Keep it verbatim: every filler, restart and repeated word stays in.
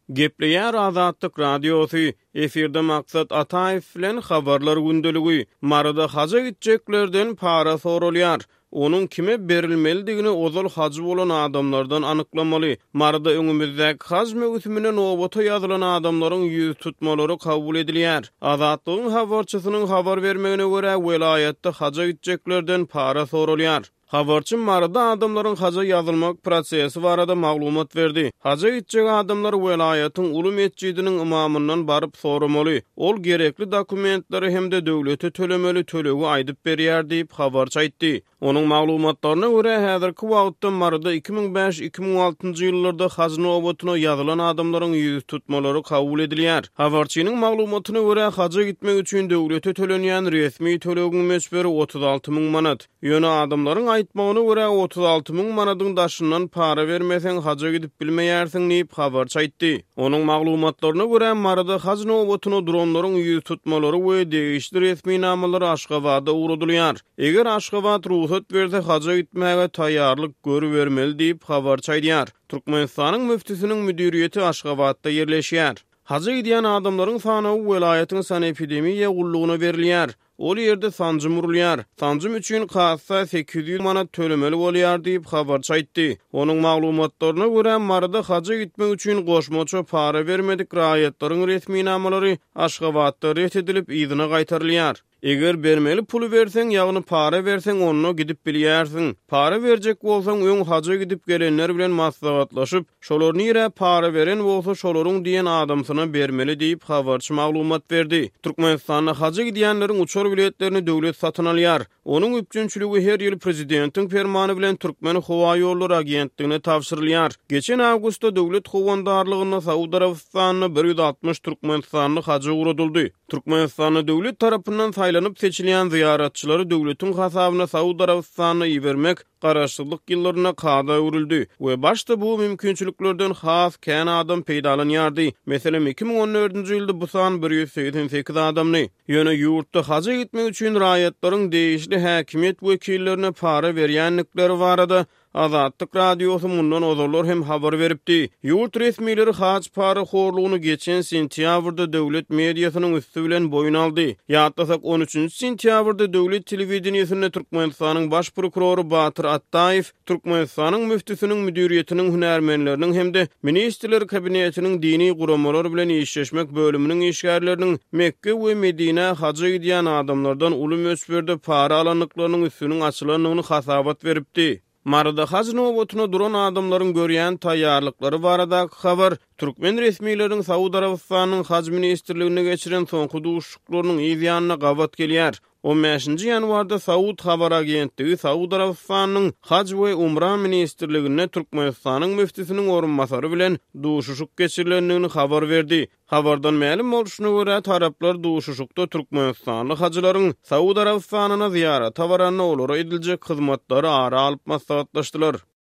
Gepleýär Azatlyk Radiosu, efirde maksat Ataýew bilen habarlar gündöligi, marada haja gitjeklerden para sorulýar. Onun kime berilmelidigini ozal hacı bolan adamlardan anyklamaly. Marada öňümizdäki haj möhüsüne nowata ýazylan adamlaryň ýüz tutmalary kabul edilýär. Azatlygyň habarçysynyň habar bermegine görä welayatda haja gitjeklerden para sorulýar. Habarçy marada adamlaryň haja ýazylmak prosesi barada maglumat berdi. Haja gitjek adamlar welayatyň uly mescidiniň imamyndan baryp soramaly. Ol gerekli dokumentleri hemde döwlete tölemeli tölegi aýdyp berýär diýip habarçy aýtdy. Onuň maglumatlaryna görä häzirki wagtda marada iki ming beş iki ming alty ýyllarda haj nowatyna ýazylan adamlaryň ýüz tutmalary kabul edilýär. Habarçynyň maglumatyna görä haja gitmek üçin döwlete tölenýän resmi tölegiň meşberi otuz alty ming manat. Ýöne adamlaryň aýtmagyna görä otuz alty ming manadyň daşyndan para bermeseň haja gidip bilmeýärsiň diýip habarçy aýtdy. Onuň maglumatlaryna görä marada haj nowatyna dronlaryň ýüz tutmalary we degişli resmi namalary Aşgabada uradylýar. Eger Aşgabat ruhsat berse haja gitmäge taýýarlyk görüp bermeli diýip habarçy aýdýar. Türkmenistanyň müftisiniň müdiriýeti Aşgabatda ýerleşýär. Haja gidýän adamlaryň sany welaýatyň sanepidemiýa gullugyna berilýär. Ol ýerde sancym urulýar. Sancym üçin hassa sekiz ýüz manat tölemeli bolýar diýip habarçy aýtdy. Onuň maglumatlaryna görä marada haja gitmek üçin goşmaça para bermedik raýatlaryň resmi namalary Aşgabatda ret edilip ýygyna gaýtarylýar. Eger bermeli pulu berseň ýagny para berseň onu gidip bilýärsiň. Para berjek bolsaň öň haja gidip gelenler bilen maslahatlaşyp, şolar nire para beren bolsa şolaryň diýen adamsyna bermeli diýip habarçy maglumat berdi. Türkmenistana haja gidýänleriň uçar biletlerini döwlet satyn alýar. Onuň üçinçiligi her ýyl prezidentiň fermany bilen Türkmen Howa ýolları agentligine tapşyrylýar. Geçen awgustda döwlet howandarlygyna Saudy Arabistanyna bir ýüz altmış Türkmenistanly haja uradyldy. Türkmenistanyň döwlet tarapyndan saýlanyp seçilýän ziyaratçylary döwletiň hasabyna Saudy Arabistanyna ýibermek garaşsyzlyk ýyllaryna kada urildi we başda bu mümkinçiliklerden has kän adam peýdalanýardy. Meselem iki ming on dördünji ýylda bu san bir ýüz seksen sekiz adamny ýöne ýurtda haja gitmek üçin raýatlaryň degişli häkimet wekillerine para berýänlikleri barada Azatlyk Radiosu mundan ozallar hem habar beripdi. Yurt resmileri haj para horlugyny geçen sentýabrda döwlet mediasynyň üstü bilen boyun aldy. Ýatlasak on üçünji sentýabrda döwlet telewizionyny Türkmenistanyň baş prokuroru Batyr Ataýew, Türkmenistanyň müftisiniň müdiriýetiniň hünärmenleriniň hemde ministrler kabinetiniň dini guramalar bilen işleşmek bölüminiň işgärleriniň Mekke we Medine haja gidýän adamlardan uly mösberde para alanlyklarynyň üstüniň açylanyny hasabat beripdi. Marada haj nowatyna duran adamlaryň görýän taýýarlyklary barada habar Türkmen resmiýetiniň Saudy Arabistanyň haj ministrligine geçiren soňky duşuklarynyň ýygyanyna gabat gelýär. on beşinji ýanwarda Saud habar agentligi Saudy Arabistanyň haj we umra ministrligine Türkmenistanyň müftisiniň orunmasary bilen duşuşuk geçirilendigini habar berdi. Habardan ma'lum boluşyna görä taraplar duşuşukda Türkmenistanly hajylaryň Saudy Arabistanyna ziýarata baranyna olara ediljek hyzmatlary ara alyp maslahatlaşdylar.